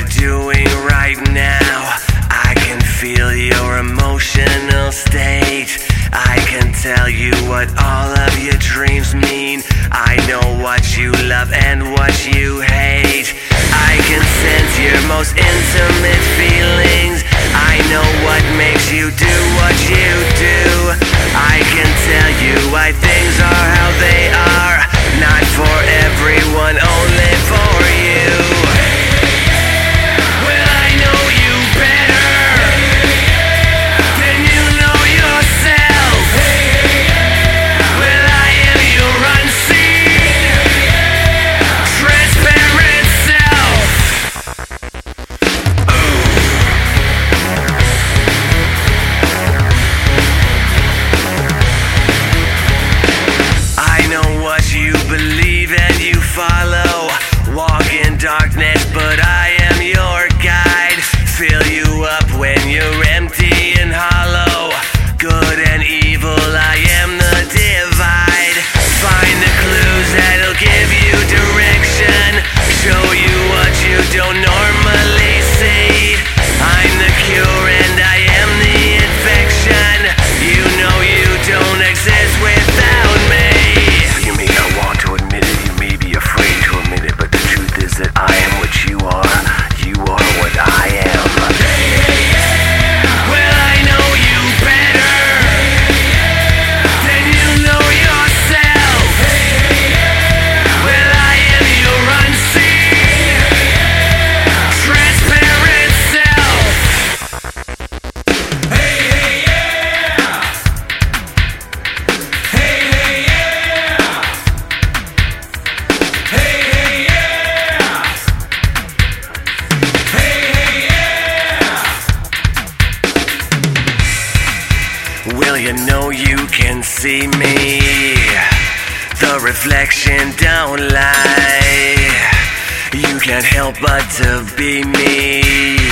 you're doing right now. I can feel your emotional state. I can tell you what all of your dreams mean. I know what you love and what you hate. I can sense your most intimate feelings. I know what makes you do what you do. I can tell you why things are how they are. Not for everyone, only for you. Well, I know you better than you know yourself. Well, I am your unseen, transparent self. I know what you believe and you follow. Walk in darkness, but I am your guide. Fill you up when you're empty and hollow. Good and evil, I am the divide. Find the clues that'll give you direction. Show you what you don't normally see. I'm the cure and I am the infection. You know you don't exist without me. You may not want to admit it, you may be afraid to admit it, but the truth is that I am what you are. You are what I am. Well, I know you better than you know yourself. Well, I am your unseen, transparent self. Hey, hey, yeah. Hey, hey, yeah. Hey, hey, yeah. Hey, hey, yeah. Well, you know you can see me. The reflection don't lie. You can't help but to be me.